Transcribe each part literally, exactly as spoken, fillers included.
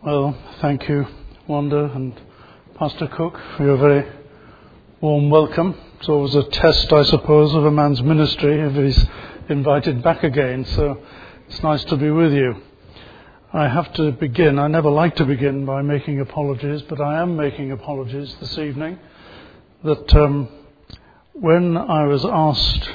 Well, thank you, Wanda and Pastor Cook, for your very warm welcome. It's always a test, I suppose, of a man's ministry if he's invited back again, so it's nice to be with you. I have to begin, I never like to begin by making apologies, but I am making apologies this evening that um, when I was asked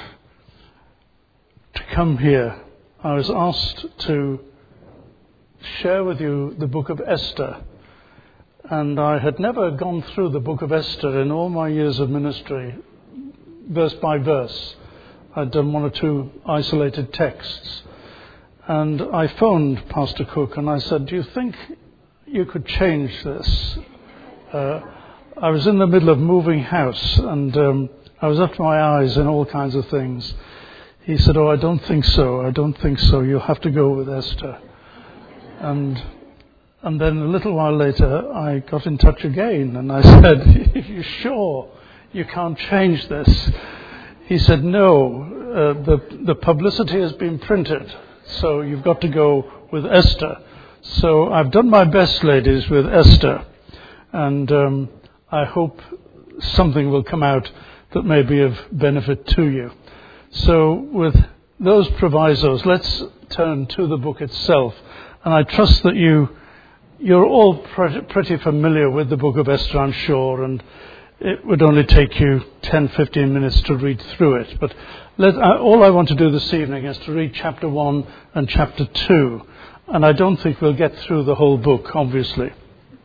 to come here, I was asked to share with you the book of Esther. And I had never gone through the book of Esther in all my years of ministry, verse by verse. I'd done one or two isolated texts. And I phoned Pastor Cook and I said, do you think you could change this? Uh, I was in the middle of moving house and um, I was up to my eyes in all kinds of things. He said, oh, I don't think so. I don't think so. You'll have to go with Esther. And and then a little while later, I got in touch again, and I said, are you sure you can't change this? He said, no, uh, the, the publicity has been printed, so you've got to go with Esther. So I've done my best, ladies, with Esther, and um, I hope something will come out that may be of benefit to you. So with those provisos, let's turn to the book itself. And I trust that you, you're all pretty, pretty familiar with the book of Esther, I'm sure, and it would only take you ten, fifteen minutes to read through it. But let, I, all I want to do this evening is to read chapter one and chapter two. And I don't think we'll get through the whole book, obviously.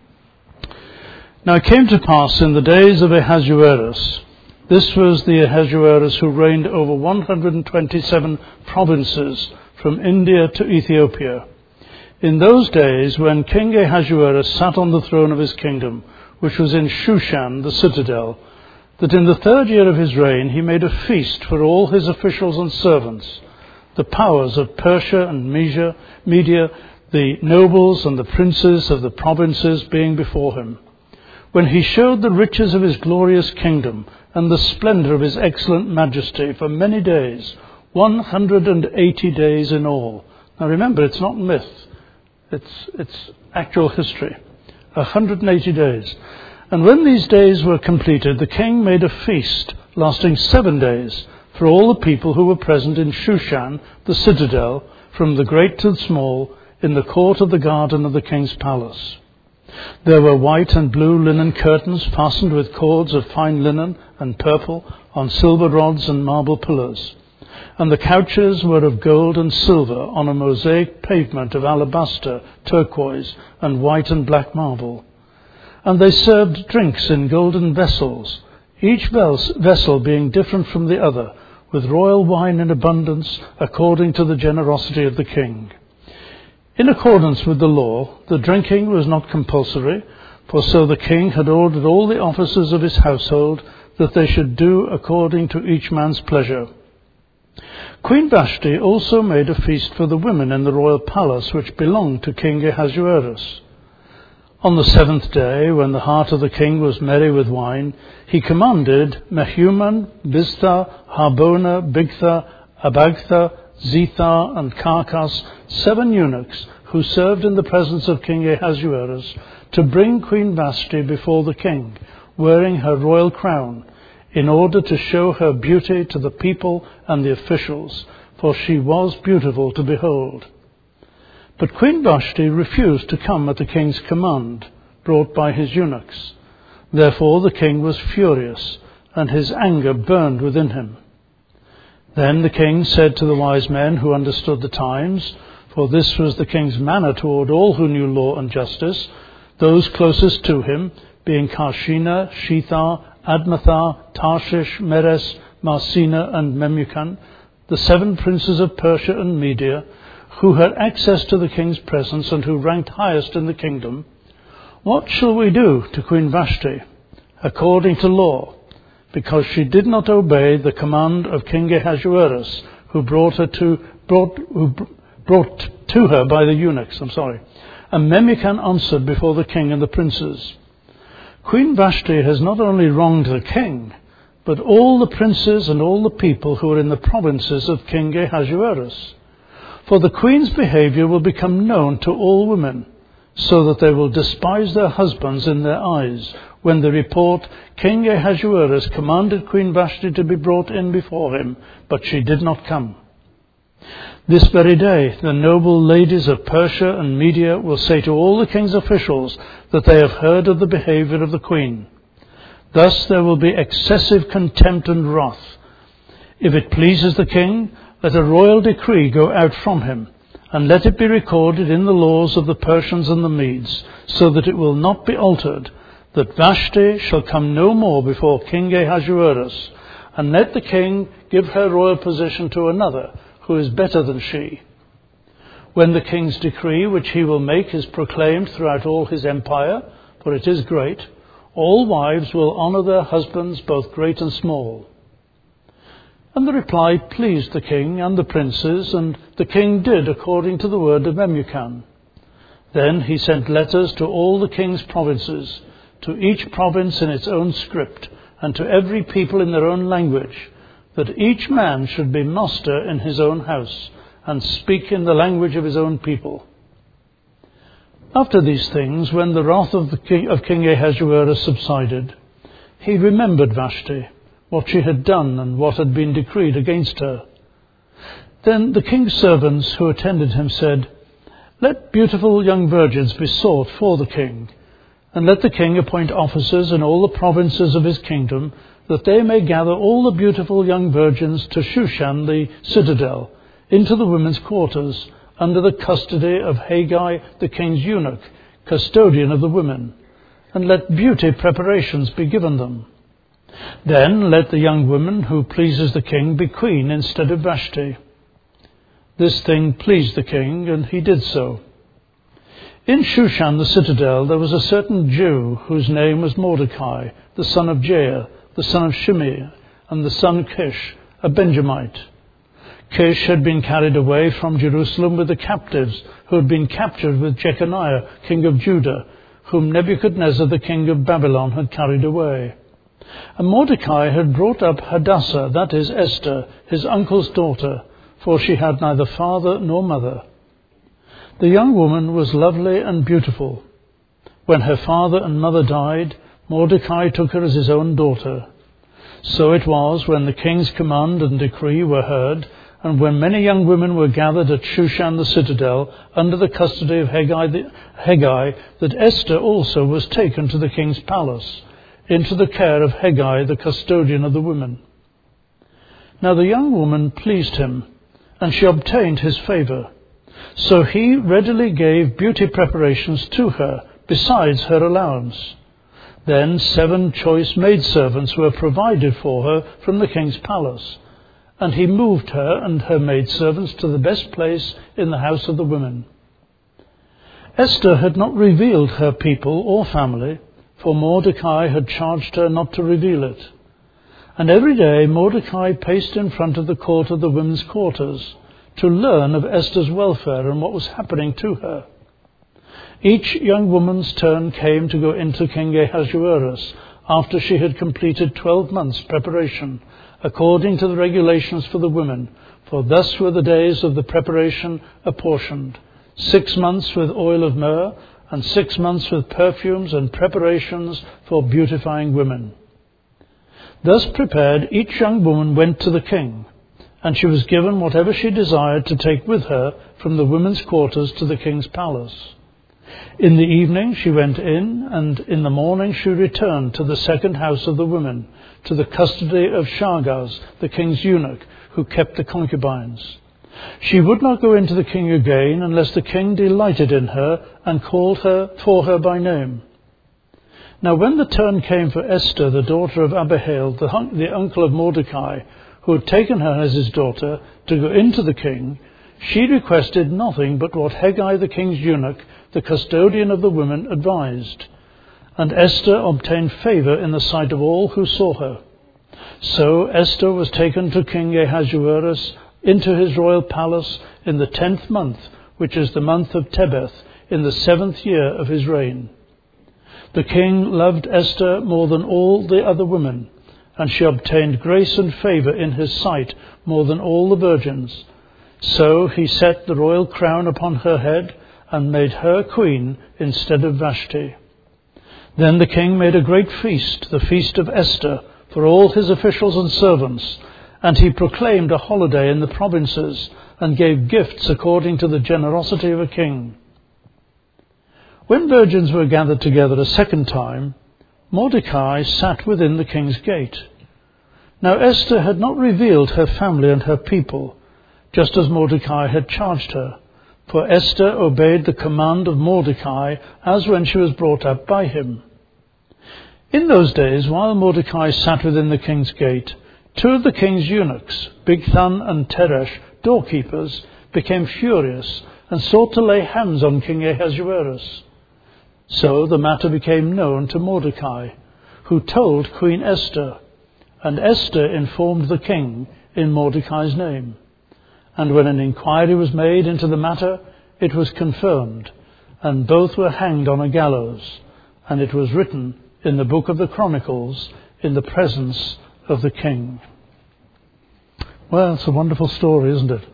Now it came to pass in the days of Ahasuerus, this was the Ahasuerus who reigned over one hundred twenty-seven provinces from India to Ethiopia. In those days, when King Ahasuerus sat on the throne of his kingdom, which was in Shushan, the citadel, that in the third year of his reign he made a feast for all his officials and servants, the powers of Persia and Media, Media, the nobles and the princes of the provinces being before him, when he showed the riches of his glorious kingdom and the splendor of his excellent majesty for many days, one hundred eighty days in all. Now remember, it's not myth. It's, it's actual history. one hundred eighty days. And when these days were completed, the king made a feast lasting seven days for all the people who were present in Shushan, the citadel, from the great to the small, in the court of the garden of the king's palace. There were white and blue linen curtains fastened with cords of fine linen and purple on silver rods and marble pillars. And the couches were of gold and silver on a mosaic pavement of alabaster, turquoise, and white and black marble. And they served drinks in golden vessels, each vessel being different from the other, with royal wine in abundance, according to the generosity of the king. In accordance with the law, the drinking was not compulsory, for so the king had ordered all the officers of his household that they should do according to each man's pleasure. Queen Vashti also made a feast for the women in the royal palace which belonged to King Ahasuerus. On the seventh day, when the heart of the king was merry with wine, he commanded Mehuman, Biztha, Harbona, Bigtha, Abagtha, Zethar, and Carcas, seven eunuchs who served in the presence of King Ahasuerus, to bring Queen Vashti before the king, wearing her royal crown, in order to show her beauty to the people and the officials, for she was beautiful to behold. But Queen Vashti refused to come at the king's command, brought by his eunuchs. Therefore the king was furious, and his anger burned within him. Then the king said to the wise men who understood the times, for this was the king's manner toward all who knew law and justice, those closest to him, being Karshina, Shethar, Admathar, Tarshish, Meres, Marsina, and Memucan, the seven princes of Persia and Media, who had access to the king's presence and who ranked highest in the kingdom, what shall we do to Queen Vashti, according to law, because she did not obey the command of King Ahasuerus, who brought her to brought who brought to her by the eunuchs? I'm sorry. And Memucan answered before the king and the princes, Queen Vashti has not only wronged the king, but all the princes and all the people who are in the provinces of King Ahasuerus. For the queen's behavior will become known to all women, so that they will despise their husbands in their eyes, when they report, King Ahasuerus commanded Queen Vashti to be brought in before him, but she did not come. This very day the noble ladies of Persia and Media will say to all the king's officials that they have heard of the behavior of the queen. Thus there will be excessive contempt and wrath. If it pleases the king, let a royal decree go out from him, and let it be recorded in the laws of the Persians and the Medes, so that it will not be altered, that Vashti shall come no more before King Ahasuerus, and let the king give her royal position to another, who is better than she. When the king's decree, which he will make, is proclaimed throughout all his empire, for it is great, all wives will honour their husbands, both great and small. And the reply pleased the king and the princes, and the king did according to the word of Memucan. Then he sent letters to all the king's provinces, to each province in its own script, and to every people in their own language, that each man should be master in his own house, and speak in the language of his own people. After these things, when the wrath of, the king, of King Ahasuerus subsided, he remembered Vashti, what she had done and what had been decreed against her. Then the king's servants who attended him said, Let beautiful young virgins be sought for the king, and let the king appoint officers in all the provinces of his kingdom, that they may gather all the beautiful young virgins to Shushan the citadel, into the women's quarters, under the custody of Haggai the king's eunuch, custodian of the women, and let beauty preparations be given them. Then let the young woman who pleases the king be queen instead of Vashti. This thing pleased the king, and he did so. In Shushan the citadel there was a certain Jew whose name was Mordecai, the son of Jair, the son of Shimei, and the son Kish, a Benjamite. Kish had been carried away from Jerusalem with the captives who had been captured with Jeconiah, king of Judah, whom Nebuchadnezzar, the king of Babylon, had carried away. And Mordecai had brought up Hadassah, that is Esther, his uncle's daughter, for she had neither father nor mother. The young woman was lovely and beautiful. When her father and mother died, Mordecai took her as his own daughter. So it was, when the king's command and decree were heard, and when many young women were gathered at Shushan the citadel, under the custody of Haggai, the, Haggai, that Esther also was taken to the king's palace, into the care of Haggai, the custodian of the women. Now the young woman pleased him, and she obtained his favour. So he readily gave beauty preparations to her, besides her allowance. Then seven choice maidservants were provided for her from the king's palace, and he moved her and her maidservants to the best place in the house of the women. Esther had not revealed her people or family, for Mordecai had charged her not to reveal it. And every day Mordecai paced in front of the court of the women's quarters, to learn of Esther's welfare and what was happening to her. Each young woman's turn came to go into King Ahasuerus after she had completed twelve months' preparation, according to the regulations for the women, for thus were the days of the preparation apportioned, six months with oil of myrrh, and six months with perfumes and preparations for beautifying women. Thus prepared, each young woman went to the king, and she was given whatever she desired to take with her from the women's quarters to the king's palace. In the evening she went in, and in the morning she returned to the second house of the women, to the custody of Shagaz, the king's eunuch, who kept the concubines. She would not go into the king again unless the king delighted in her and called her for her by name. Now when the turn came for Esther, the daughter of Abihail, the, the uncle of Mordecai, who had taken her as his daughter, to go into the king, she requested nothing but what Haggai the king's eunuch, the custodian of the women, advised. And Esther obtained favour in the sight of all who saw her. So Esther was taken to King Ahasuerus into his royal palace in the tenth month, which is the month of Tebeth, in the seventh year of his reign. The king loved Esther more than all the other women, and she obtained grace and favour in his sight more than all the virgins. So he set the royal crown upon her head, and made her queen instead of Vashti. Then the king made a great feast, the feast of Esther, for all his officials and servants, and he proclaimed a holiday in the provinces and gave gifts according to the generosity of a king. When virgins were gathered together a second time, Mordecai sat within the king's gate. Now Esther had not revealed her family and her people, just as Mordecai had charged her, for Esther obeyed the command of Mordecai as when she was brought up by him. In those days, while Mordecai sat within the king's gate, two of the king's eunuchs, Bigthan and Teresh, doorkeepers, became furious and sought to lay hands on King Ahasuerus. So the matter became known to Mordecai, who told Queen Esther, and Esther informed the king in Mordecai's name. And when an inquiry was made into the matter, it was confirmed, and both were hanged on a gallows, and it was written in the book of the Chronicles in the presence of the king. Well, it's a wonderful story, isn't it?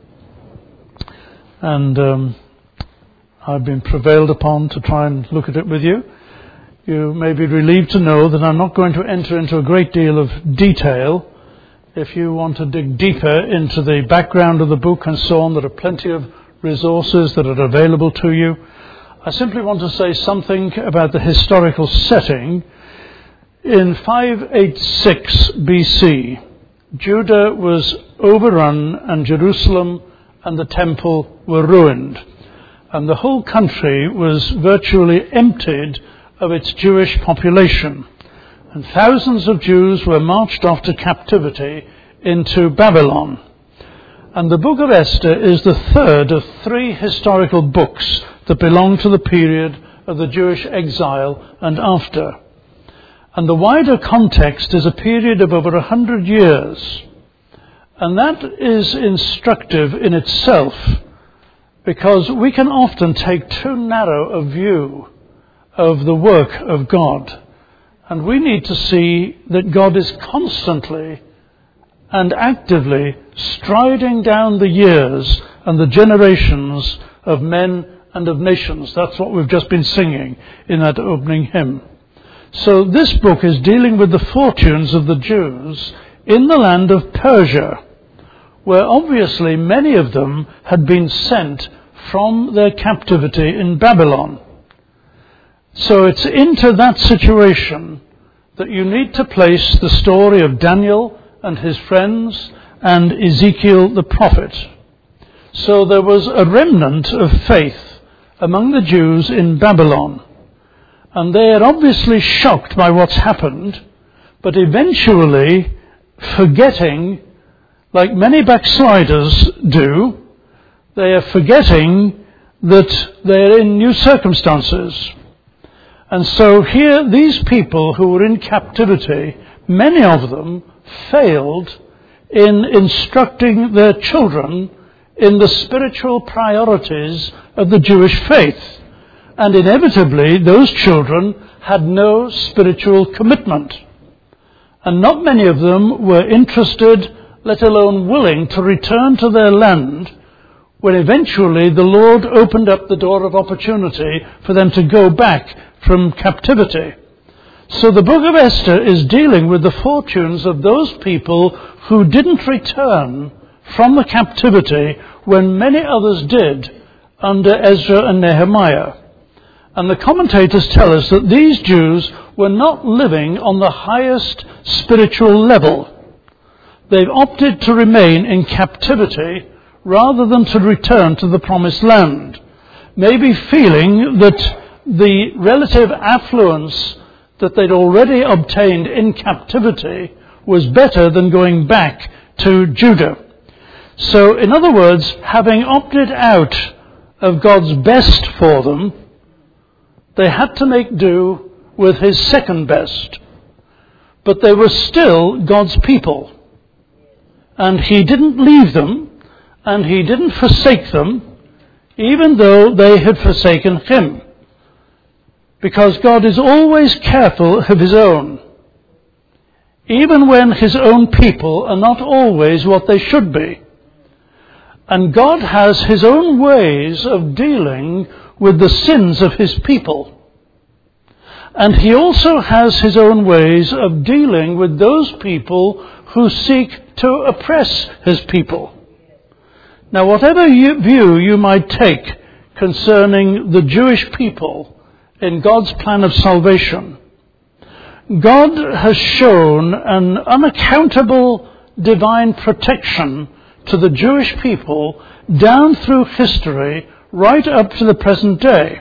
And um, I've been prevailed upon to try and look at it with you. You may be relieved to know that I'm not going to enter into a great deal of detail. If you want to dig deeper into the background of the book and so on, there are plenty of resources that are available to you. I simply want to say something about the historical setting. In five eighty-six B C, Judah was overrun and Jerusalem and the temple were ruined. And the whole country was virtually emptied of its Jewish population. And thousands of Jews were marched off to captivity into Babylon. And the book of Esther is the third of three historical books that belong to the period of the Jewish exile and after. And the wider context is a period of over a hundred years. And that is instructive in itself, because we can often take too narrow a view of the work of God. And we need to see that God is constantly and actively striding down the years and the generations of men and of nations. That's what we've just been singing in that opening hymn. So this book is dealing with the fortunes of the Jews in the land of Persia, where obviously many of them had been sent from their captivity in Babylon. So it's into that situation that you need to place the story of Daniel and his friends and Ezekiel the prophet. So there was a remnant of faith among the Jews in Babylon, and they are obviously shocked by what's happened, but eventually forgetting, like many backsliders do, they are forgetting that they're in new circumstances. And so here, these people who were in captivity, many of them failed in instructing their children in the spiritual priorities of the Jewish faith. And inevitably, those children had no spiritual commitment. And not many of them were interested, let alone willing, to return to their land when eventually the Lord opened up the door of opportunity for them to go back from captivity. So the book of Esther is dealing with the fortunes of those people who didn't return from the captivity when many others did under Ezra and Nehemiah. And the commentators tell us that these Jews were not living on the highest spiritual level. They've opted to remain in captivity rather than to return to the promised land, maybe feeling that the relative affluence that they'd already obtained in captivity was better than going back to Judah. So, in other words, having opted out of God's best for them, they had to make do with his second best. But they were still God's people. And he didn't leave them, and he didn't forsake them, even though they had forsaken him. Because God is always careful of his own, even when his own people are not always what they should be. And God has his own ways of dealing with the sins of his people. And he also has his own ways of dealing with those people who seek to oppress his people. Now, whatever you, view you might take concerning the Jewish people in God's plan of salvation, God has shown an unaccountable divine protection to the Jewish people down through history right up to the present day.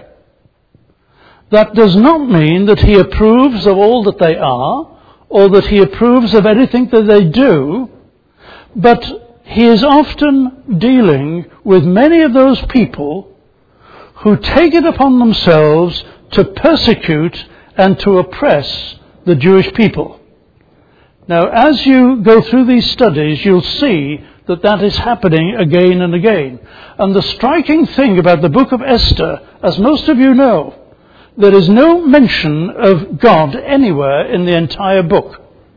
That does not mean that he approves of all that they are, or that he approves of anything that they do, but he is often dealing with many of those people who take it upon themselves to persecute and to oppress the Jewish people. Now, as you go through these studies, you'll see that that is happening again and again. And the striking thing about the book of Esther, as most of you know, there is no mention of God anywhere in the entire book.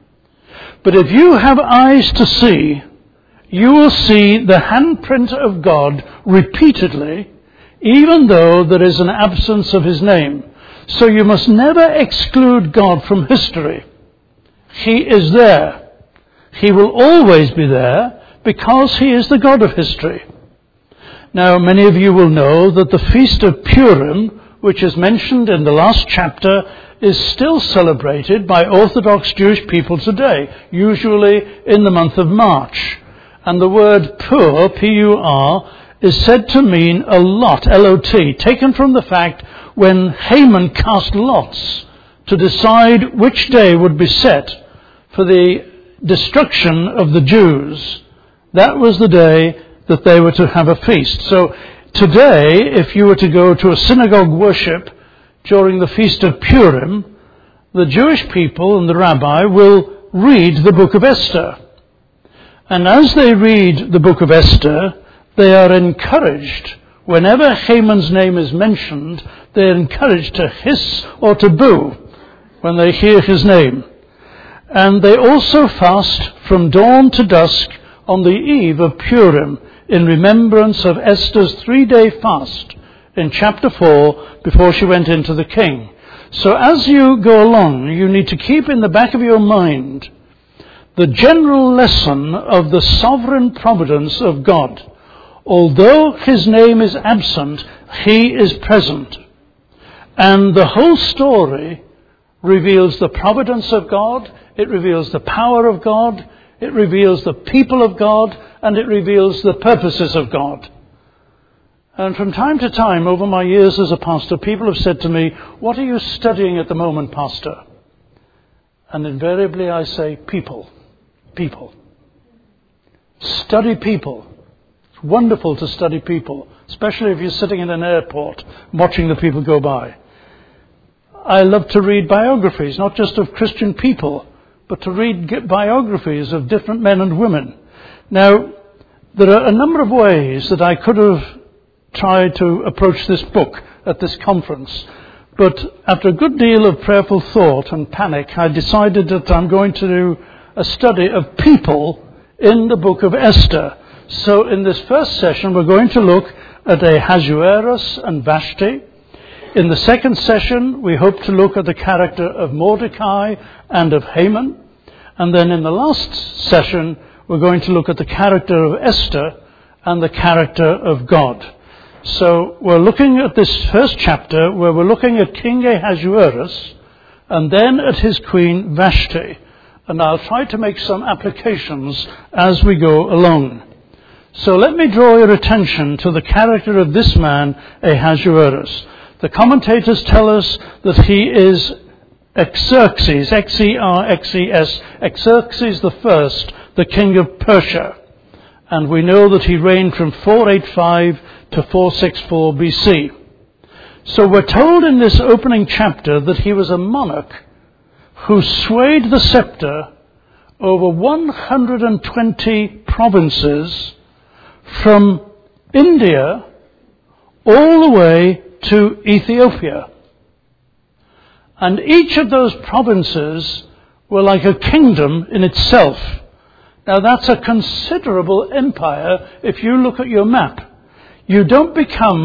But if you have eyes to see, you will see the handprint of God repeatedly, even though there is an absence of his name. So you must never exclude God from history. He is there. He will always be there because he is the God of history. Now, many of you will know that the Feast of Purim, which is mentioned in the last chapter, is still celebrated by Orthodox Jewish people today, usually in the month of March. And the word pur, P U R, is said to mean a lot, L O T, taken from the fact when Haman cast lots to decide which day would be set for the destruction of the Jews. That was the day that they were to have a feast. So today, if you were to go to a synagogue worship during the Feast of Purim, the Jewish people and the rabbi will read the book of Esther. And as they read the book of Esther, they are encouraged, whenever Haman's name is mentioned, they are encouraged to hiss or to boo when they hear his name. And they also fast from dawn to dusk on the eve of Purim in remembrance of Esther's three-day fast in chapter four before she went into the king. So as you go along, you need to keep in the back of your mind the general lesson of the sovereign providence of God. Although his name is absent, he is present. And the whole story reveals the providence of God, it reveals the power of God, it reveals the people of God, and it reveals the purposes of God. And from time to time, over my years as a pastor, people have said to me, "What are you studying at the moment, Pastor?" And invariably I say, people. People. Study people. It's wonderful to study people, especially if you're sitting in an airport watching the people go by. I love to read biographies, not just of Christian people, but to read biographies of different men and women. Now, there are a number of ways that I could have tried to approach this book at this conference, but after a good deal of prayerful thought and panic, I decided that I'm going to do a study of people in the book of Esther. So in this first session, we're going to look at Ahasuerus and Vashti. In the second session, we hope to look at the character of Mordecai and of Haman. And then in the last session, we're going to look at the character of Esther and the character of God. So we're looking at this first chapter where we're looking at King Ahasuerus and then at his queen Vashti. And I'll try to make some applications as we go along. So let me draw your attention to the character of this man, Ahasuerus. The commentators tell us that he is Xerxes, X E R X E S, Xerxes the First, the king of Persia. And we know that he reigned from four eighty-five to four sixty-four B C. So we're told in this opening chapter that he was a monarch who swayed the scepter over one hundred twenty provinces from India all the way to Ethiopia. And each of those provinces were like a kingdom in itself. Now that's a considerable empire if you look at your map. You don't become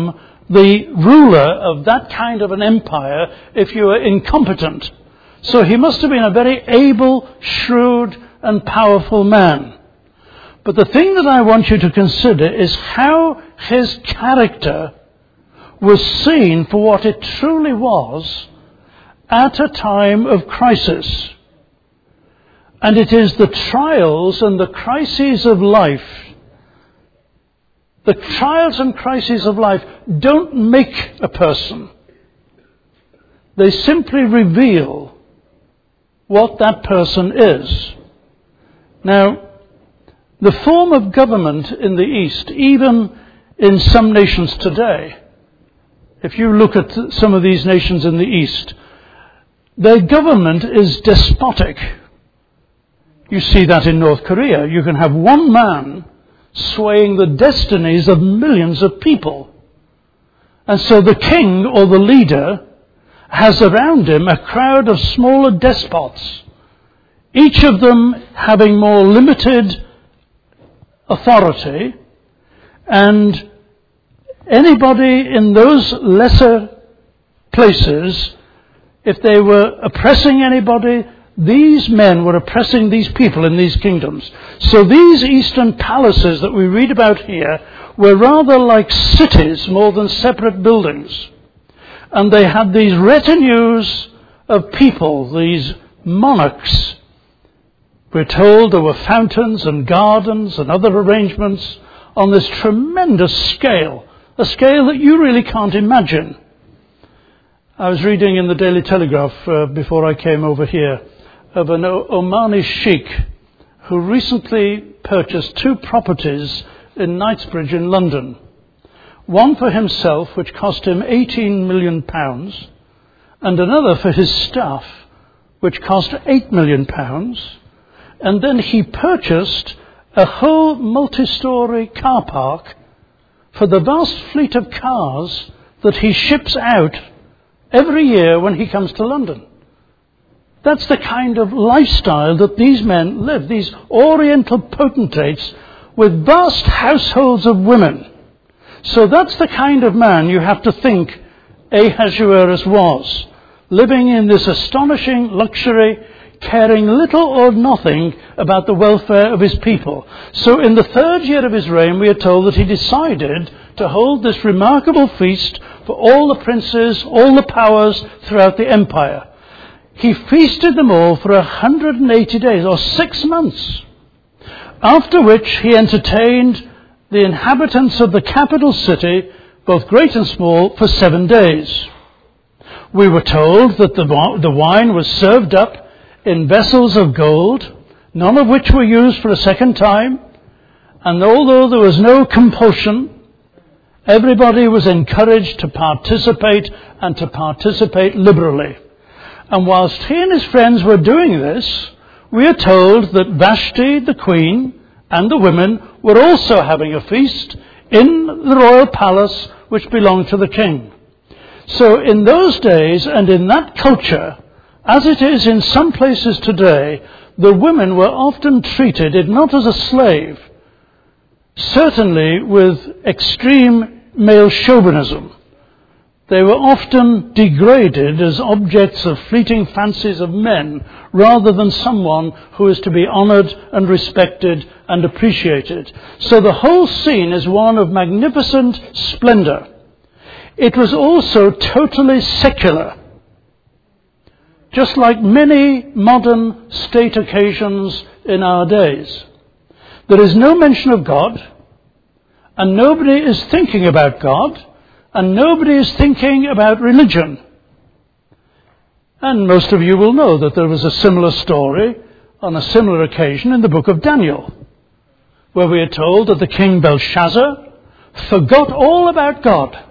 the ruler of that kind of an empire if you were incompetent. So he must have been a very able, shrewd, and powerful man. But the thing that I want you to consider is how his character was seen for what it truly was at a time of crisis. And it is the trials and the crises of life. The trials and crises of life don't make a person. They simply reveal what that person is. Now, the form of government in the East, even in some nations today, if you look at some of these nations in the East, their government is despotic. You see that in North Korea. You can have one man swaying the destinies of millions of people. And so the king or the leader has around him a crowd of smaller despots, each of them having more limited authority, and anybody in those lesser places, if they were oppressing anybody, these men were oppressing these people in these kingdoms. So these eastern palaces that we read about here were rather like cities more than separate buildings. And they had these retinues of people, these monarchs. We're told there were fountains and gardens and other arrangements on this tremendous scale, a scale that you really can't imagine. I was reading in the Daily Telegraph uh, before I came over here of an o- Omani sheikh who recently purchased two properties in Knightsbridge in London. One for himself, which cost him eighteen million pounds, and another for his staff, which cost eight million pounds. And then he purchased a whole multi-storey car park for the vast fleet of cars that he ships out every year when he comes to London. That's the kind of lifestyle that these men live, these oriental potentates with vast households of women. So that's the kind of man you have to think Ahasuerus was, living in this astonishing luxury, caring little or nothing about the welfare of his people. So in the third year of his reign, we are told that he decided to hold this remarkable feast for all the princes, all the powers throughout the empire. He feasted them all for one hundred eighty days, or six months, after which he entertained the inhabitants of the capital city, both great and small, for seven days. We were told that the, the wine was served up in vessels of gold, none of which were used for a second time, and although there was no compulsion, everybody was encouraged to participate and to participate liberally. And whilst he and his friends were doing this, we are told that Vashti, the queen, and the women were also having a feast in the royal palace which belonged to the king. So in those days and in that culture, as it is in some places today, the women were often treated, if not as a slave, certainly with extreme male chauvinism. They were often degraded as objects of fleeting fancies of men, rather than someone who is to be honoured and respected and appreciated. So the whole scene is one of magnificent splendour. It was also totally secular, just like many modern state occasions in our days. There is no mention of God, and nobody is thinking about God, and nobody is thinking about religion. And most of you will know that there was a similar story on a similar occasion in the book of Daniel, where we are told that the king Belshazzar forgot all about God.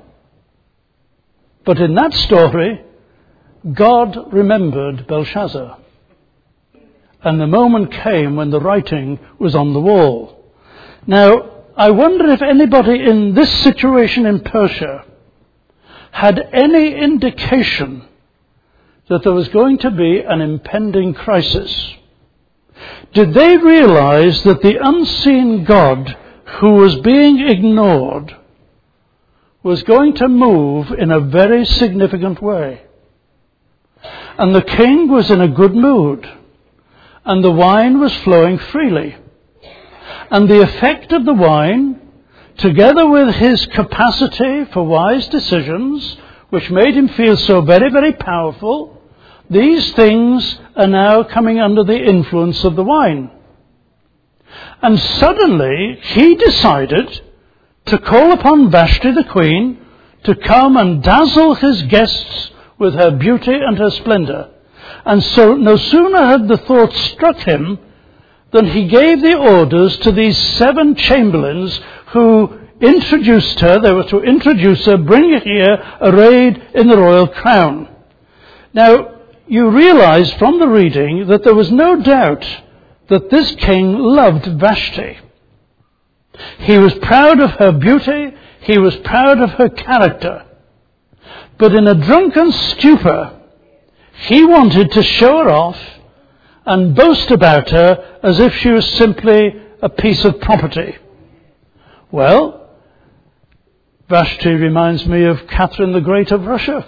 But in that story, God remembered Belshazzar. And the moment came when the writing was on the wall. Now, I wonder if anybody in this situation in Persia had any indication that there was going to be an impending crisis. Did they realize that the unseen God who was being ignored was going to move in a very significant way. And the king was in a good mood, and the wine was flowing freely. And the effect of the wine, together with his capacity for wise decisions, which made him feel so very, very powerful, these things are now coming under the influence of the wine. And suddenly he decided to call upon Vashti the queen to come and dazzle his guests with her beauty and her splendor. And so no sooner had the thought struck him than he gave the orders to these seven chamberlains who introduced her. They were to introduce her, bring her here, arrayed in the royal crown. Now, you realize from the reading that there was no doubt that this king loved Vashti. He was proud of her beauty. He was proud of her character. But in a drunken stupor, he wanted to show her off and boast about her as if she was simply a piece of property. Well, Vashti reminds me of Catherine the Great of Russia.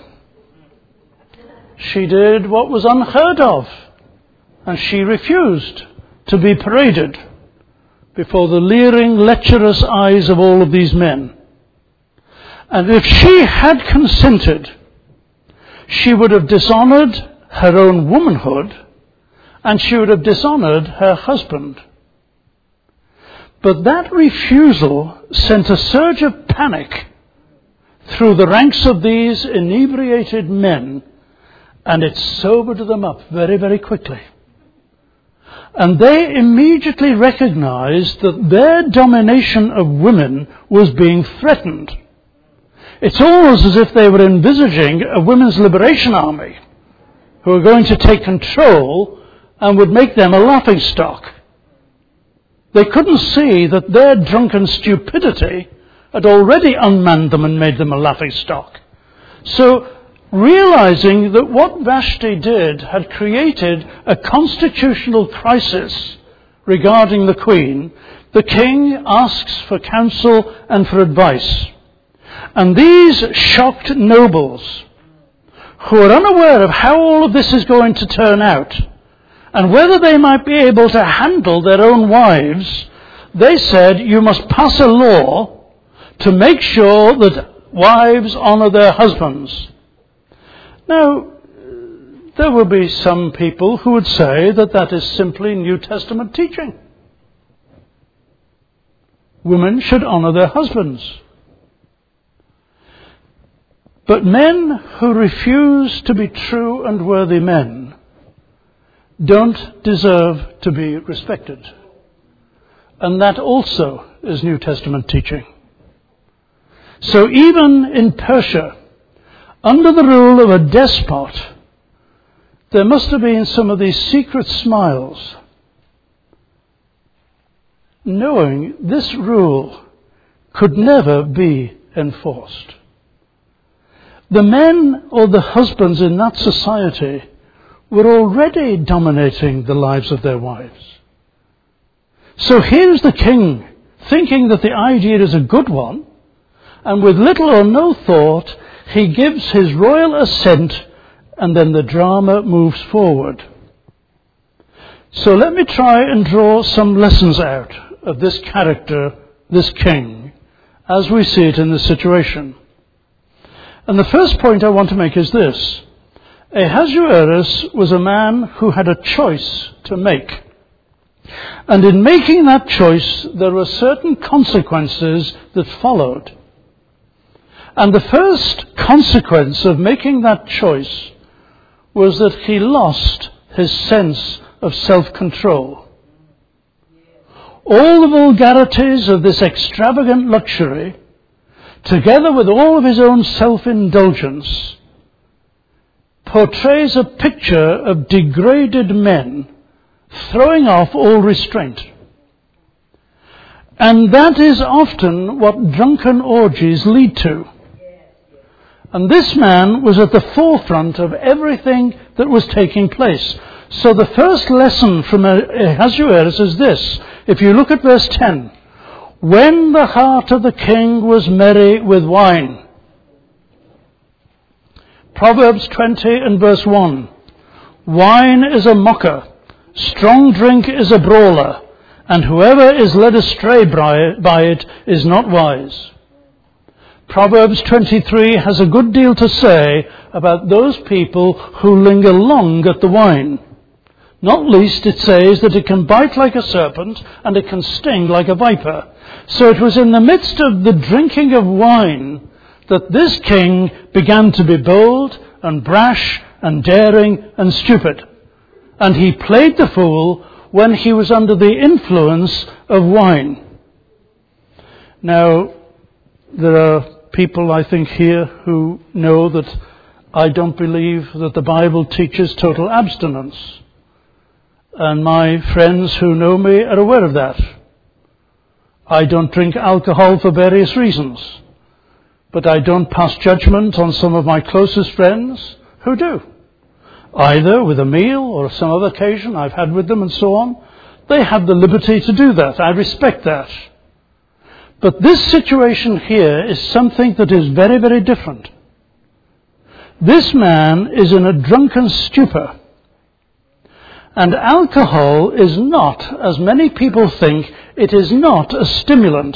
She did what was unheard of, and she refused to be paraded before the leering, lecherous eyes of all of these men. And if she had consented, she would have dishonored her own womanhood, and she would have dishonored her husband. But that refusal sent a surge of panic through the ranks of these inebriated men, and it sobered them up very, very quickly. And they immediately recognized that their domination of women was being threatened. It's almost as if they were envisaging a women's liberation army who were going to take control and would make them a laughingstock. They couldn't see that their drunken stupidity had already unmanned them and made them a laughingstock. So, realizing that what Vashti did had created a constitutional crisis regarding the queen, the king asks for counsel and for advice. And these shocked nobles, who are unaware of how all of this is going to turn out, and whether they might be able to handle their own wives, they said, you must pass a law to make sure that wives honor their husbands. Now, there will be some people who would say that that is simply New Testament teaching. Women should honor their husbands. But men who refuse to be true and worthy men don't deserve to be respected. And that also is New Testament teaching. So even in Persia, under the rule of a despot, there must have been some of these secret smiles, knowing this rule could never be enforced. The men or the husbands in that society were already dominating the lives of their wives. So here's the king, thinking that the idea is a good one, and with little or no thought, he gives his royal assent, and then the drama moves forward. So let me try and draw some lessons out of this character, this king, as we see it in this situation. And the first point I want to make is this. Ahasuerus was a man who had a choice to make. And in making that choice, there were certain consequences that followed. And the first consequence of making that choice was that he lost his sense of self-control. All the vulgarities of this extravagant luxury, together with all of his own self-indulgence, portrays a picture of degraded men throwing off all restraint. And that is often what drunken orgies lead to. And this man was at the forefront of everything that was taking place. So the first lesson from Ahasuerus is this. If you look at verse ten, when the heart of the king was merry with wine. Proverbs twenty and verse one. Wine is a mocker, strong drink is a brawler, and whoever is led astray by it is not wise. Proverbs twenty-three has a good deal to say about those people who linger long at the wine. Not least it says that it can bite like a serpent and it can sting like a viper. So it was in the midst of the drinking of wine that this king began to be bold and brash and daring and stupid. And he played the fool when he was under the influence of wine. Now, there are people, I think, here who know that I don't believe that the Bible teaches total abstinence. And my friends who know me are aware of that. I don't drink alcohol for various reasons. But I don't pass judgment on some of my closest friends who do. Either with a meal or some other occasion I've had with them and so on. They have the liberty to do that. I respect that. But this situation here is something that is very, very different. This man is in a drunken stupor. And alcohol is not, as many people think, it is not a stimulant.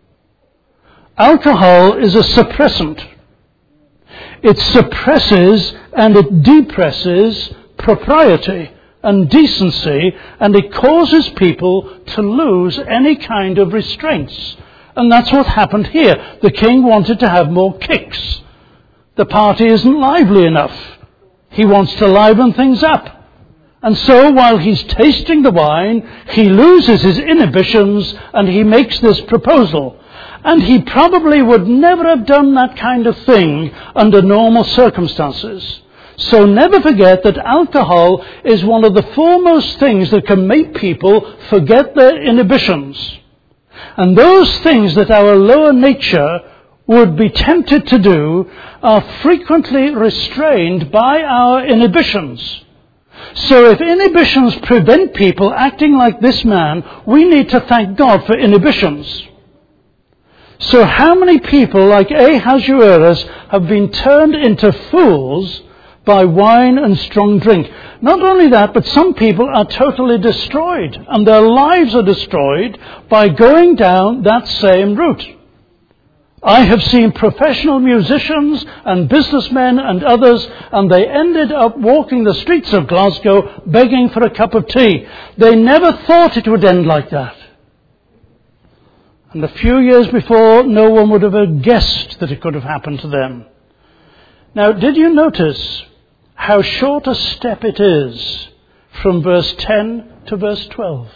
Alcohol is a suppressant. It suppresses and it depresses propriety and decency, and it causes people to lose any kind of restraints. And that's what happened here. The king wanted to have more kicks. The party isn't lively enough. He wants to liven things up. And so while he's tasting the wine, he loses his inhibitions and he makes this proposal. And he probably would never have done that kind of thing under normal circumstances. So never forget that alcohol is one of the foremost things that can make people forget their inhibitions. And those things that our lower nature would be tempted to do are frequently restrained by our inhibitions. So if inhibitions prevent people acting like this man, we need to thank God for inhibitions. So how many people like Ahasuerus have been turned into fools by wine and strong drink? Not only that, but some people are totally destroyed, and their lives are destroyed by going down that same route. I have seen professional musicians and businessmen and others, and they ended up walking the streets of Glasgow begging for a cup of tea. They never thought it would end like that. And a few years before, no one would have guessed that it could have happened to them. Now, did you notice how short a step it is from verse ten to verse twelve?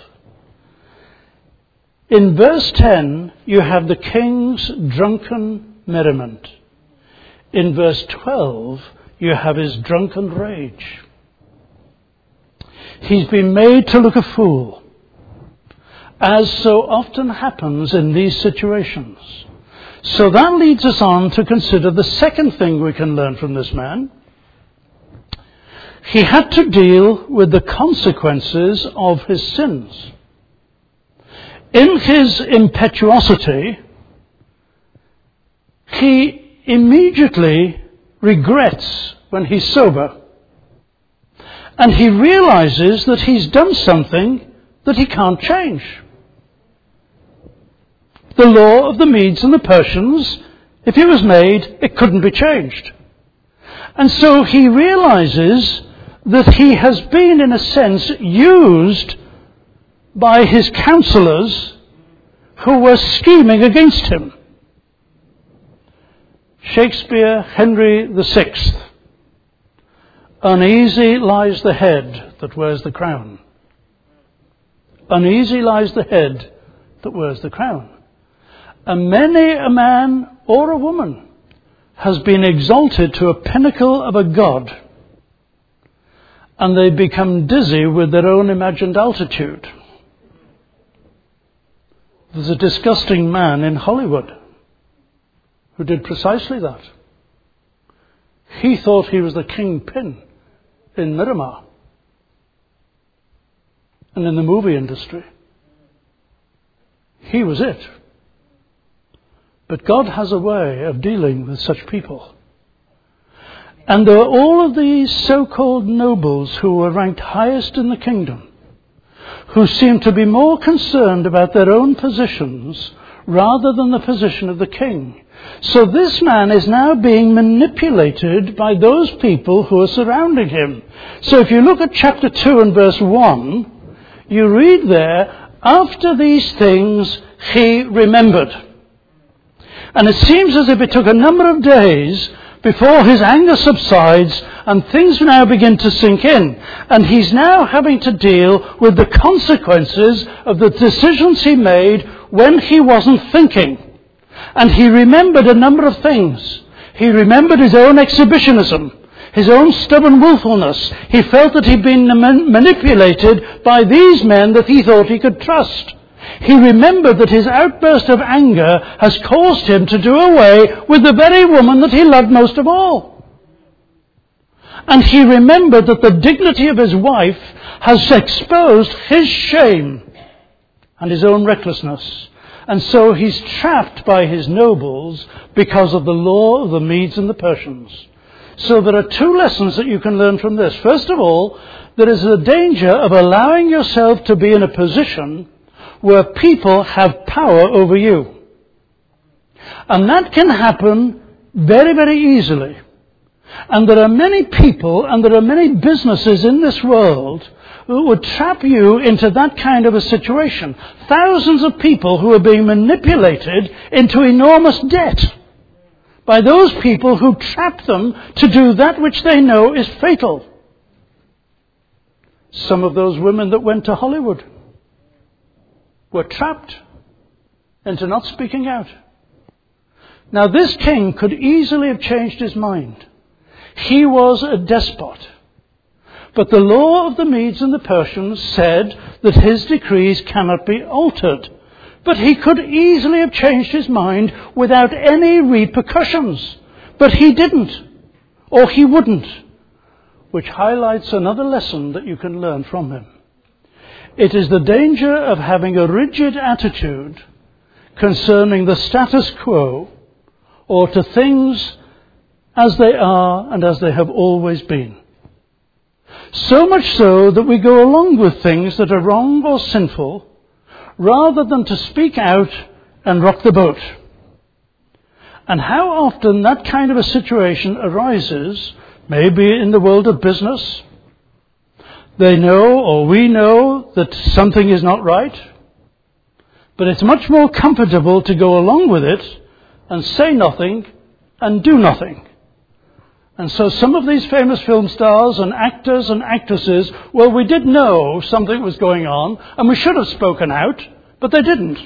In verse ten, you have the king's drunken merriment. In verse twelve, you have his drunken rage. He's been made to look a fool, as so often happens in these situations. So that leads us on to consider the second thing we can learn from this man. He had to deal with the consequences of his sins. In his impetuosity, he immediately regrets when he's sober. And he realizes that he's done something that he can't change. The law of the Medes and the Persians, if it was made, it couldn't be changed. And so he realizes that he has been, in a sense, used by his counselors who were scheming against him. Shakespeare, Henry the Sixth. Uneasy lies the head that wears the crown. Uneasy lies the head that wears the crown. And many a man or a woman has been exalted to a pinnacle of a god, and they become dizzy with their own imagined altitude. There's a disgusting man in Hollywood who did precisely that. He thought he was the kingpin in Miramar and in the movie industry. He was it. But God has a way of dealing with such people. And there are all of these so-called nobles who were ranked highest in the kingdom, who seem to be more concerned about their own positions rather than the position of the king. So this man is now being manipulated by those people who are surrounding him. So if you look at chapter two and verse one, you read there, after these things he remembered. And it seems as if it took a number of days before his anger subsides and things now begin to sink in. And he's now having to deal with the consequences of the decisions he made when he wasn't thinking. And he remembered a number of things. He remembered his own exhibitionism, his own stubborn willfulness. He felt that he'd been man- manipulated by these men that he thought he could trust. He remembered that his outburst of anger has caused him to do away with the very woman that he loved most of all. And he remembered that the dignity of his wife has exposed his shame and his own recklessness. And so he's trapped by his nobles because of the law of the Medes and the Persians. So there are two lessons that you can learn from this. First of all, there is a danger of allowing yourself to be in a position where people have power over you. And that can happen very, very easily. And there are many people and there are many businesses in this world who would trap you into that kind of a situation. Thousands of people who are being manipulated into enormous debt by those people who trap them to do that which they know is fatal. Some of those women that went to Hollywood were trapped into not speaking out. Now this king could easily have changed his mind. He was a despot. But the law of the Medes and the Persians said that his decrees cannot be altered. But he could easily have changed his mind without any repercussions. But he didn't. Or he wouldn't. Which highlights another lesson that you can learn from him. It is the danger of having a rigid attitude concerning the status quo or to things as they are and as they have always been. So much so that we go along with things that are wrong or sinful rather than to speak out and rock the boat. And how often that kind of a situation arises, maybe in the world of business. They know or we know that something is not right, but it's much more comfortable to go along with it and say nothing and do nothing. And so some of these famous film stars and actors and actresses, well, we did know something was going on and we should have spoken out, but they didn't.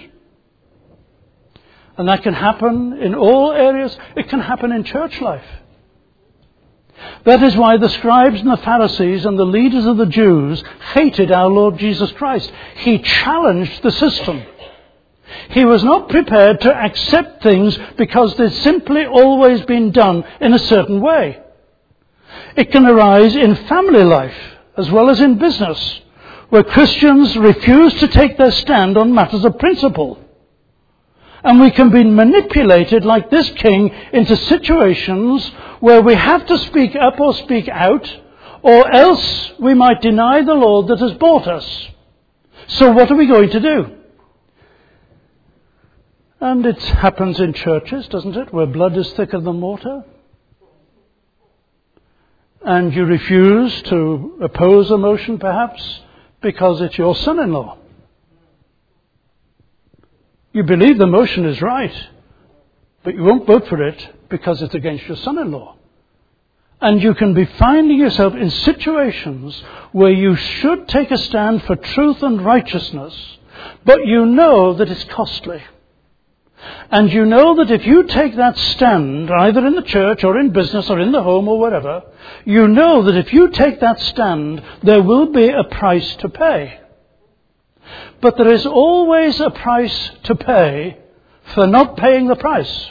And that can happen in all areas. It can happen in church life. That is why the scribes and the Pharisees and the leaders of the Jews hated our Lord Jesus Christ. He challenged the system. He was not prepared to accept things because they'd simply always been done in a certain way. It can arise in family life as well as in business, where Christians refuse to take their stand on matters of principle. And we can be manipulated like this king into situations where we have to speak up or speak out, or else we might deny the Lord that has bought us. So what are we going to do? And it happens in churches, doesn't it, where blood is thicker than water? And you refuse to oppose a motion, perhaps, because it's your son-in-law. You believe the motion is right, but you won't vote for it because it's against your son-in-law. And you can be finding yourself in situations where you should take a stand for truth and righteousness, but you know that it's costly. And you know that if you take that stand, either in the church or in business or in the home or wherever, you know that if you take that stand, there will be a price to pay. But there is always a price to pay for not paying the price.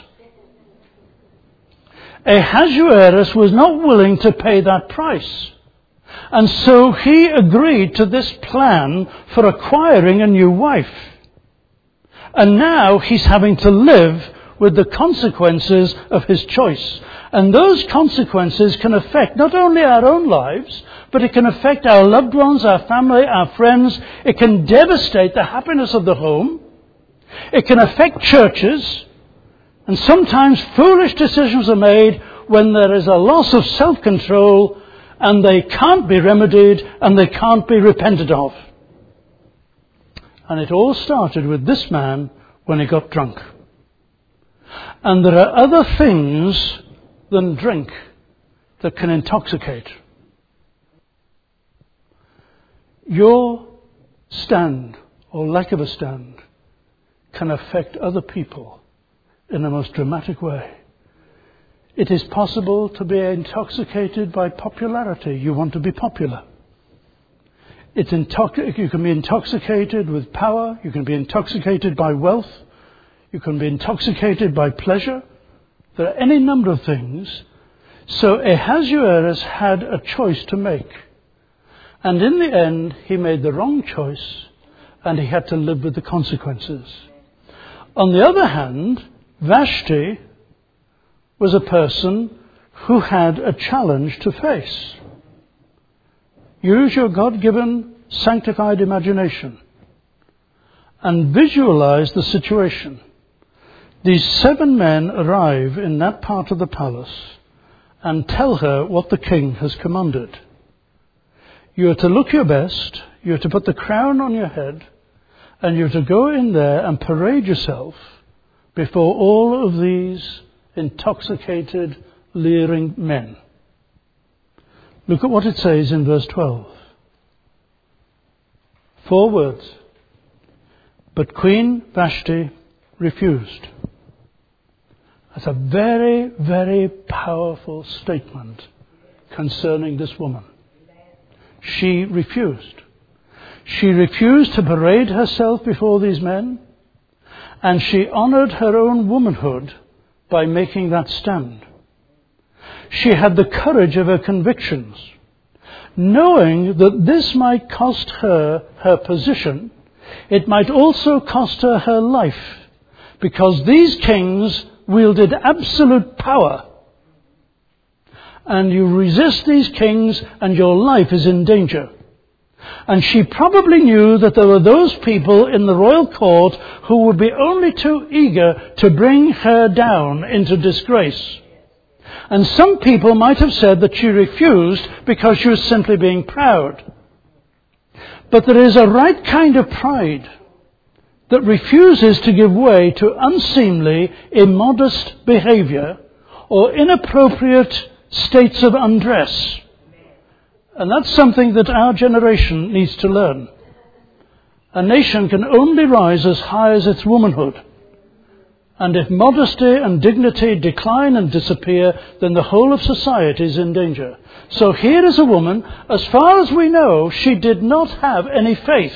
Ahasuerus was not willing to pay that price. And so he agreed to this plan for acquiring a new wife. And now he's having to live with the consequences of his choice. And those consequences can affect not only our own lives, but it can affect our loved ones, our family, our friends. It can devastate the happiness of the home. It can affect churches. And sometimes foolish decisions are made when there is a loss of self-control and they can't be remedied and they can't be repented of. And it all started with this man when he got drunk. And there are other things than drink that can intoxicate. Your stand or lack of a stand can affect other people in the most dramatic way. It is possible to be intoxicated by popularity. You want to be popular. It's intox- you can be intoxicated with power. You can be intoxicated by wealth. You can be intoxicated by pleasure. There are any number of things. So Ahasuerus had a choice to make. And in the end, he made the wrong choice and he had to live with the consequences. On the other hand, Vashti was a person who had a challenge to face. Use your God-given, sanctified imagination and visualize the situation. These seven men arrive in that part of the palace and tell her what the king has commanded. You are to look your best, you are to put the crown on your head, and you are to go in there and parade yourself before all of these intoxicated, leering men. Look at what it says in verse twelve. Four words. But Queen Vashti refused. That's a very, very powerful statement concerning this woman. She refused. She refused to parade herself before these men, and she honored her own womanhood by making that stand. She had the courage of her convictions, knowing that this might cost her her position. It might also cost her her life, because these kings wielded absolute power. And you resist these kings and your life is in danger. And she probably knew that there were those people in the royal court who would be only too eager to bring her down into disgrace. And some people might have said that she refused because she was simply being proud. But there is a right kind of pride that refuses to give way to unseemly, immodest behavior or inappropriate states of undress. And that's something that our generation needs to learn. A nation can only rise as high as its womanhood. And if modesty and dignity decline and disappear, then the whole of society is in danger. So here is a woman, as far as we know, she did not have any faith.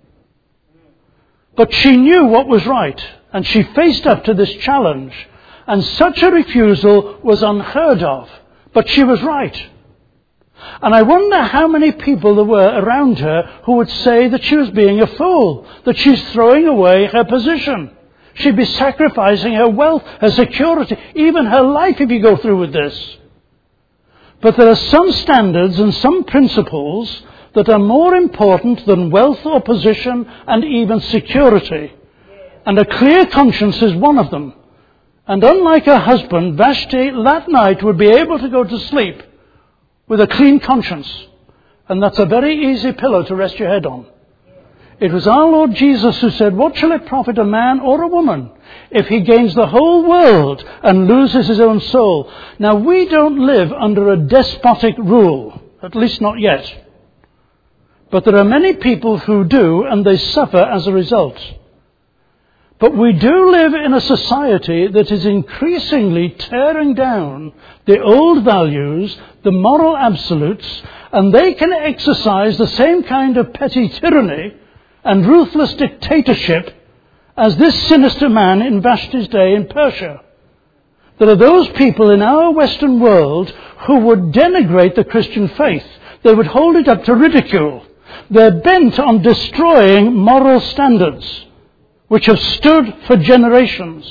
But she knew what was right, and she faced up to this challenge. And such a refusal was unheard of. But she was right. And I wonder how many people there were around her who would say that she was being a fool, that she's throwing away her position. She'd be sacrificing her wealth, her security, even her life if you go through with this. But there are some standards and some principles that are more important than wealth or position and even security. And a clear conscience is one of them. And unlike her husband, Vashti that night would be able to go to sleep with a clean conscience. And that's a very easy pillow to rest your head on. It was our Lord Jesus who said, what shall it profit a man or a woman if he gains the whole world and loses his own soul? Now, we don't live under a despotic rule, at least not yet. But there are many people who do, and they suffer as a result. But we do live in a society that is increasingly tearing down the old values, the moral absolutes, and they can exercise the same kind of petty tyranny and ruthless dictatorship as this sinister man in Vashti's day in Persia. There are those people in our Western world who would denigrate the Christian faith. They would hold it up to ridicule. They're bent on destroying moral standards which have stood for generations.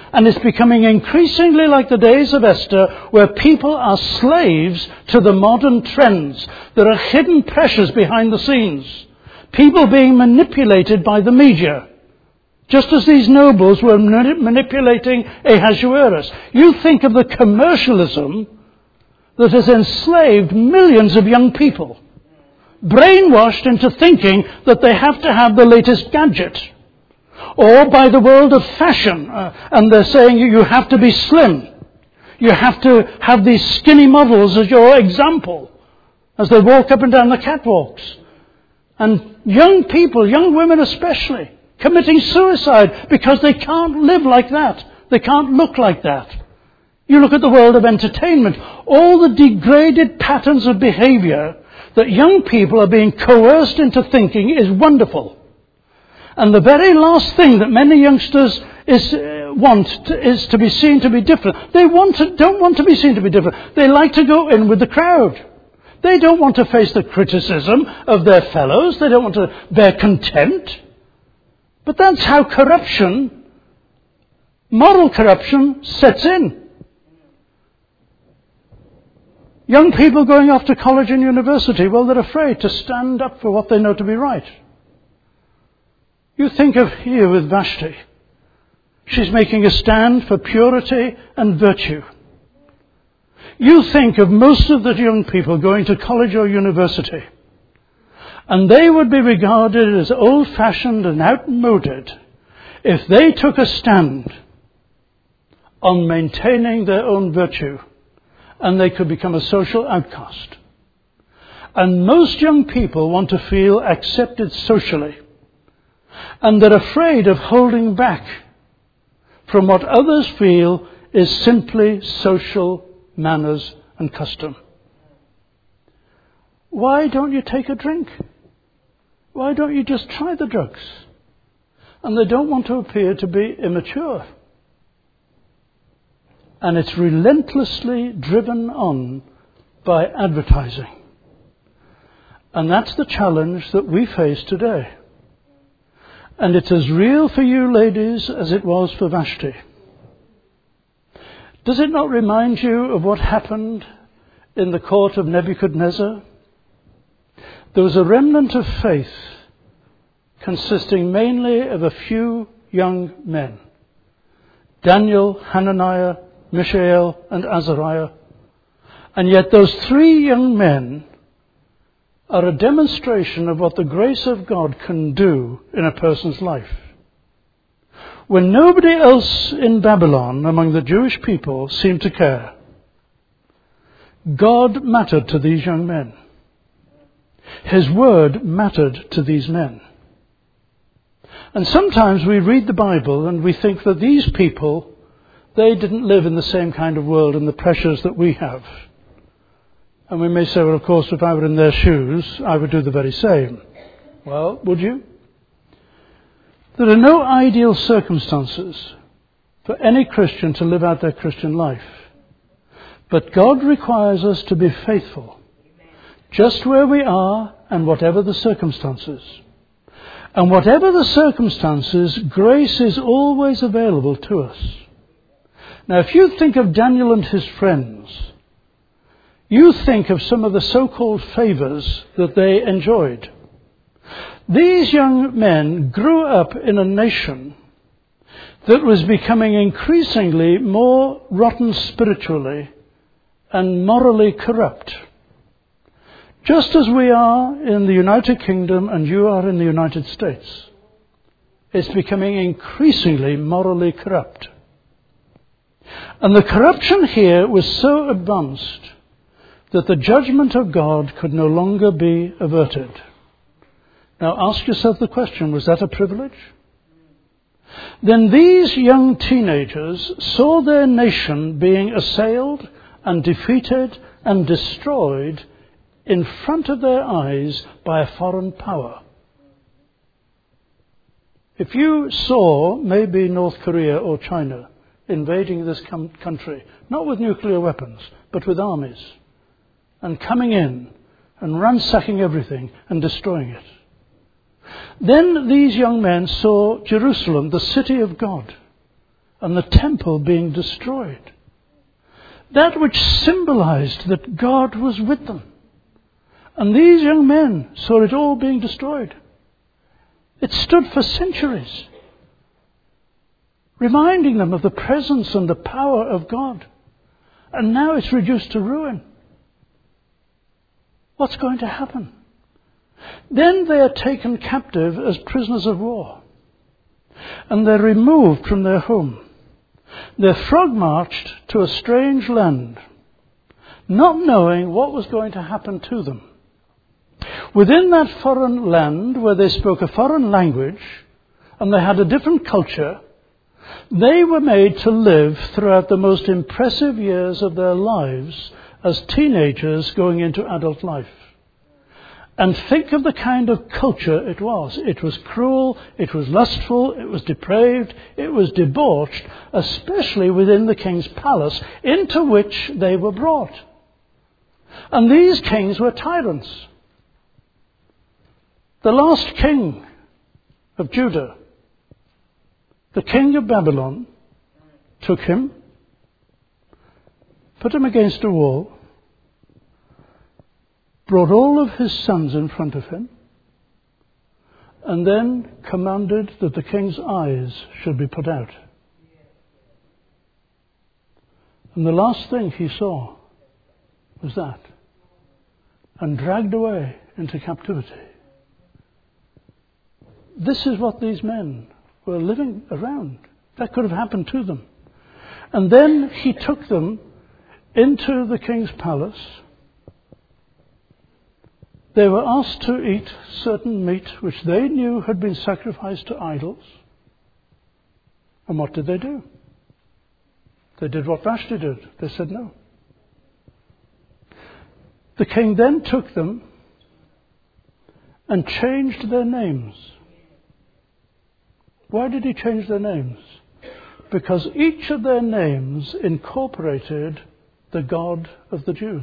And it's becoming increasingly like the days of Esther, where people are slaves to the modern trends. There are hidden pressures behind the scenes. People being manipulated by the media. Just as these nobles were manipulating Ahasuerus. You think of the commercialism that has enslaved millions of young people. Brainwashed into thinking that they have to have the latest gadget. Or by the world of fashion. Uh, and they're saying you have to be slim. You have to have these skinny models as your example. As they walk up and down the catwalks. And young people, young women especially, committing suicide because they can't live like that. They can't look like that. You look at the world of entertainment. All the degraded patterns of behavior that young people are being coerced into thinking is wonderful. And the very last thing that many youngsters is, uh, want to, is to be seen to be different. They want to, don't want to be seen to be different. They like to go in with the crowd. They don't want to face the criticism of their fellows. They don't want to bear contempt. But that's how corruption, moral corruption, sets in. Young people going off to college and university, well, they're afraid to stand up for what they know to be right. You think of here with Vashti. She's making a stand for purity and virtue. You think of most of the young people going to college or university, and they would be regarded as old-fashioned and outmoded if they took a stand on maintaining their own virtue, and they could become a social outcast. And most young people want to feel accepted socially, and they're afraid of holding back from what others feel is simply social manners and custom. Why don't you take a drink? Why don't you just try the drugs? And they don't want to appear to be immature. And it's relentlessly driven on by advertising. And that's the challenge that we face today. And it's as real for you ladies as it was for Vashti. Does it not remind you of what happened in the court of Nebuchadnezzar? There was a remnant of faith consisting mainly of a few young men. Daniel, Hananiah, Mishael, and Azariah. And yet those three young men are a demonstration of what the grace of God can do in a person's life. When nobody else in Babylon among the Jewish people seemed to care, God mattered to these young men. His word mattered to these men. And sometimes we read the Bible and we think that these people, they didn't live in the same kind of world and the pressures that we have. And we may say, well, of course, if I were in their shoes, I would do the very same. Well, would you? There are no ideal circumstances for any Christian to live out their Christian life. But God requires us to be faithful, just where we are and whatever the circumstances. And whatever the circumstances, grace is always available to us. Now, if you think of Daniel and his friends, you think of some of the so-called favors that they enjoyed. These young men grew up in a nation that was becoming increasingly more rotten spiritually and morally corrupt. Just as we are in the United Kingdom and you are in the United States. It's becoming increasingly morally corrupt. And the corruption here was so advanced that the judgment of God could no longer be averted. Now ask yourself the question, was that a privilege? Then these young teenagers saw their nation being assailed and defeated and destroyed in front of their eyes by a foreign power. If you saw maybe North Korea or China invading this com- country, not with nuclear weapons, but with armies, and coming in and ransacking everything and destroying it, then these young men saw Jerusalem, the city of God, and the temple being destroyed. That which symbolized that God was with them. And these young men saw it all being destroyed. It stood for centuries, reminding them of the presence and the power of God. And now it's reduced to ruin. What's going to happen? Then they are taken captive as prisoners of war. And they're removed from their home. They're frog-marched to a strange land, not knowing what was going to happen to them. Within that foreign land, where they spoke a foreign language, and they had a different culture, they were made to live throughout the most impressive years of their lives as teenagers going into adult life. And think of the kind of culture it was. It was cruel, it was lustful, it was depraved, it was debauched, especially within the king's palace, into which they were brought. And these kings were tyrants. The last king of Judah, the king of Babylon, took him, put him against a wall, brought all of his sons in front of him, and then commanded that the king's eyes should be put out. And the last thing he saw was that, and dragged away into captivity. This is what these men were living around. That could have happened to them. And then he took them into the king's palace. They were asked to eat certain meat which they knew had been sacrificed to idols. And what did they do? They did what Vashti did. They said no. The king then took them and changed their names. Why did he change their names? Because each of their names incorporated the God of the Jews.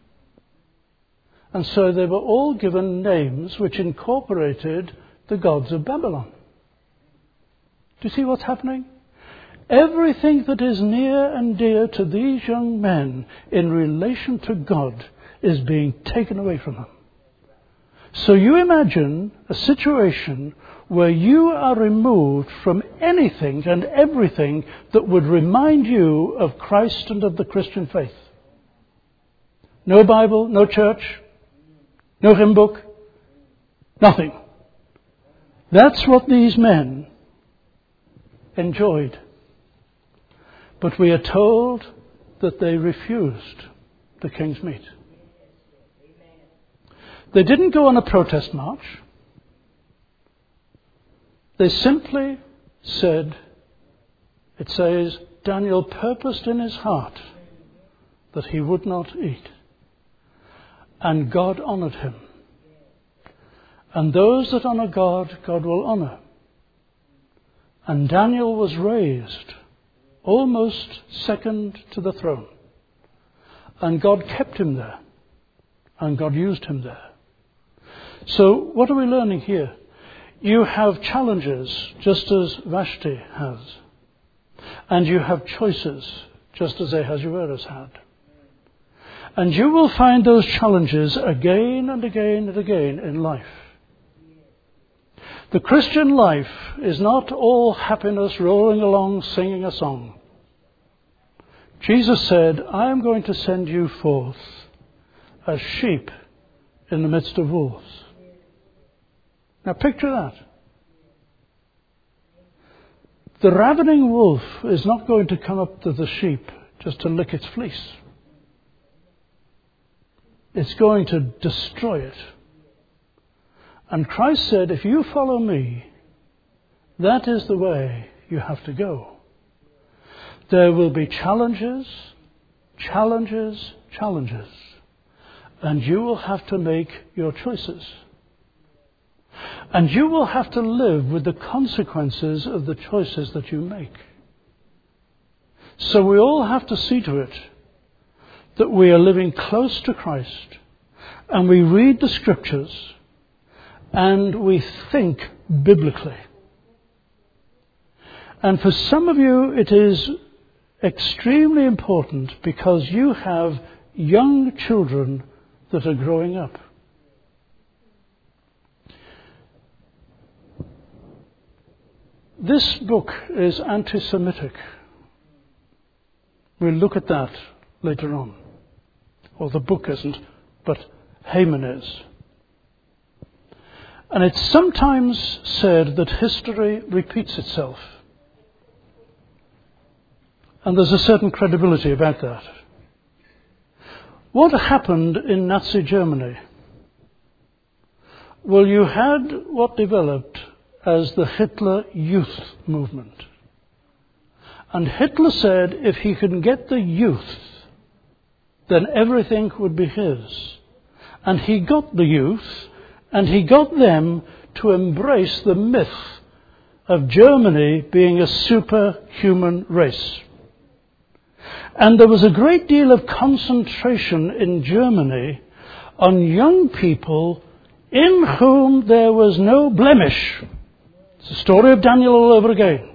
And so they were all given names which incorporated the gods of Babylon. Do you see what's happening? Everything that is near and dear to these young men in relation to God is being taken away from them. So you imagine a situation where you are removed from anything and everything that would remind you of Christ and of the Christian faith. No Bible, no church, no hymn book, nothing. That's what these men enjoyed. But we are told that they refused the king's meat. They didn't go on a protest march. They simply said, it says, Daniel purposed in his heart that he would not eat. And God honoured him. And those that honour God, God will honour. And Daniel was raised almost second to the throne. And God kept him there. And God used him there. So what are we learning here? You have challenges, just as Vashti has. And you have choices, just as Ahasuerus had. And you will find those challenges again and again and again in life. The Christian life is not all happiness rolling along singing a song. Jesus said, I am going to send you forth as sheep in the midst of wolves. Now picture that. The ravening wolf is not going to come up to the sheep just to lick its fleece. It's going to destroy it. And Christ said, if you follow me, that is the way you have to go. There will be challenges, challenges, challenges. And you will have to make your choices. And you will have to live with the consequences of the choices that you make. So we all have to see to it that we are living close to Christ, and we read the Scriptures, and we think biblically. And for some of you, it is extremely important because you have young children that are growing up. This book is anti-Semitic. We'll look at that later on. Or the book isn't, but Haman is. And it's sometimes said that history repeats itself. And there's a certain credibility about that. What happened in Nazi Germany? Well, you had what developed as the Hitler Youth Movement. And Hitler said if he could get the youth, then everything would be his. And he got the youth, and he got them to embrace the myth of Germany being a superhuman race. And there was a great deal of concentration in Germany on young people in whom there was no blemish. It's the story of Daniel all over again.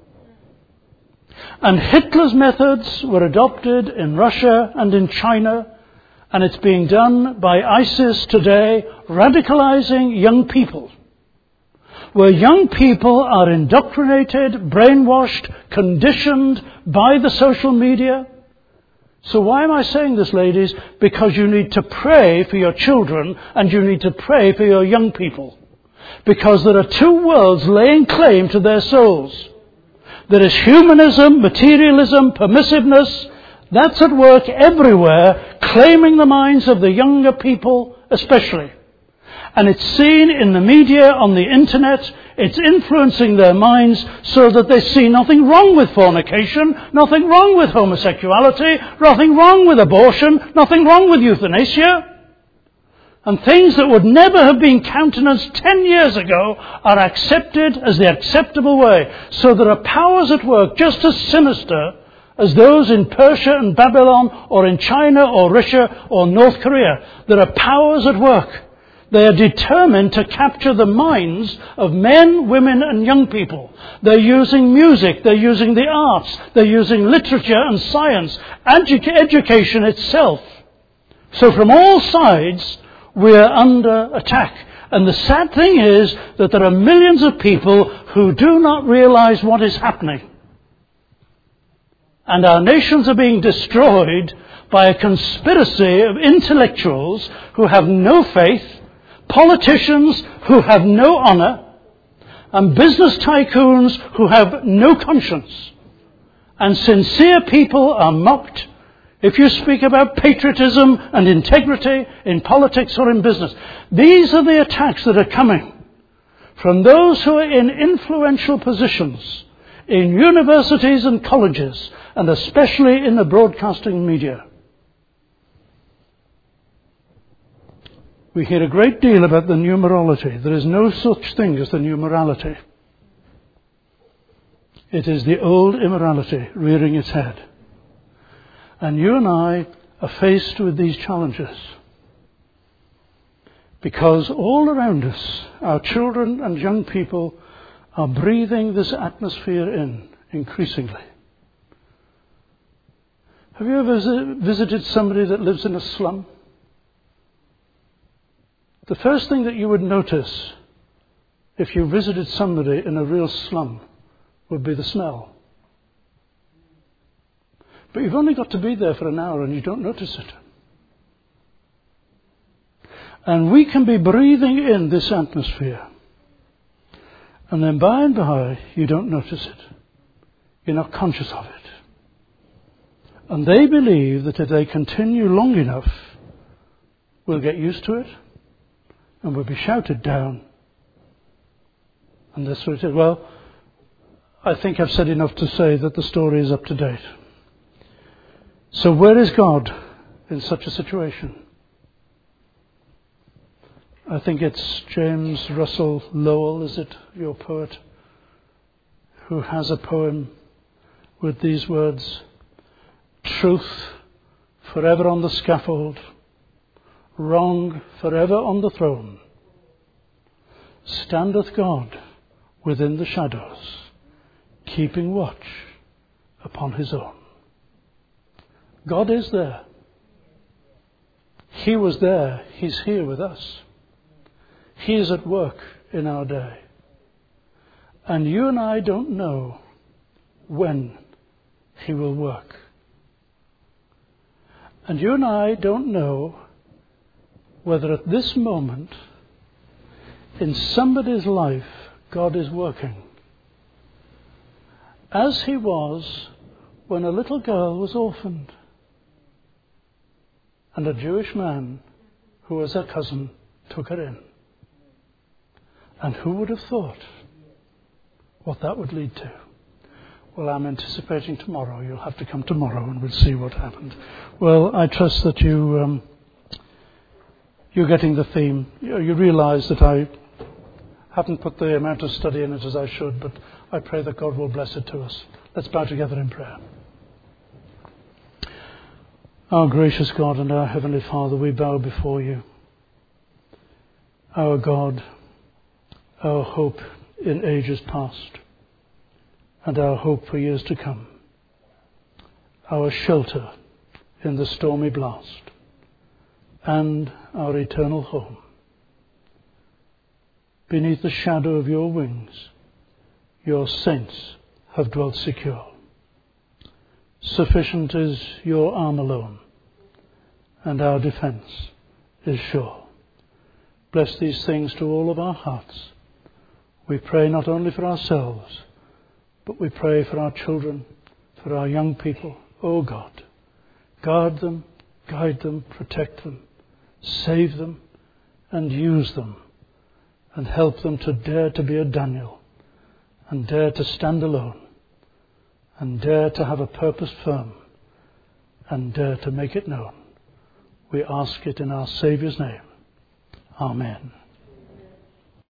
And Hitler's methods were adopted in Russia and in China, and it's being done by ISIS today, radicalizing young people, where young people are indoctrinated, brainwashed, conditioned by the social media. So why am I saying this, ladies? Because you need to pray for your children and you need to pray for your young people. Because there are two worlds laying claim to their souls. There is humanism, materialism, permissiveness. That's at work everywhere, claiming the minds of the younger people especially. And it's seen in the media, on the internet. It's influencing their minds so that they see nothing wrong with fornication, nothing wrong with homosexuality, nothing wrong with abortion, nothing wrong with euthanasia. And things that would never have been countenanced ten years ago are accepted as the acceptable way. So there are powers at work just as sinister as those in Persia and Babylon or in China or Russia or North Korea. There are powers at work. They are determined to capture the minds of men, women and young people. They're using music, they're using the arts, they're using literature and science, edu- education itself. So from all sides, we're under attack. And the sad thing is that there are millions of people who do not realize what is happening. And our nations are being destroyed by a conspiracy of intellectuals who have no faith, politicians who have no honor, and business tycoons who have no conscience. And sincere people are mocked if you speak about patriotism and integrity in politics or in business. These are the attacks that are coming from those who are in influential positions in universities and colleges, and especially in the broadcasting media. We hear a great deal about the new morality. There is no such thing as the new morality. It is the old immorality rearing its head. And you and I are faced with these challenges. Because all around us, our children and young people are breathing this atmosphere in increasingly. Have you ever visited somebody that lives in a slum? The first thing that you would notice if you visited somebody in a real slum would be the smell. But you've only got to be there for an hour and you don't notice it. And we can be breathing in this atmosphere. And then by and by, you don't notice it. You're not conscious of it. And they believe that if they continue long enough, we'll get used to it. And we'll be shouted down. And that's what it is. Well, I think I've said enough to say that the story is up to date. So where is God in such a situation? I think it's James Russell Lowell, is it, your poet, who has a poem with these words: truth forever on the scaffold, wrong forever on the throne, standeth God within the shadows, keeping watch upon his own. God is there. He was there. He's here with us. He is at work in our day. And you and I don't know when he will work. And you and I don't know whether at this moment in somebody's life God is working. As he was when a little girl was orphaned and a Jewish man who was her cousin took her in. And who would have thought what that would lead to? Well, I'm anticipating tomorrow. You'll have to come tomorrow and we'll see what happened. Well, I trust that you, um, you're getting the theme. You, you realize that I haven't put the amount of study in it as I should, but I pray that God will bless it to us. Let's bow together in prayer. Our gracious God and our Heavenly Father, we bow before you. Our God, our hope in ages past, and our hope for years to come. Our shelter in the stormy blast, and our eternal home. Beneath the shadow of your wings, your saints have dwelt secure. Sufficient is your arm alone, and our defense is sure. Bless these things to all of our hearts. We pray not only for ourselves, but we pray for our children, for our young people. Oh God, guard them, guide them, protect them, save them, and use them, and help them to dare to be a Daniel, and dare to stand alone, and dare to have a purpose firm, and dare to make it known. We ask it in our Saviour's name. Amen.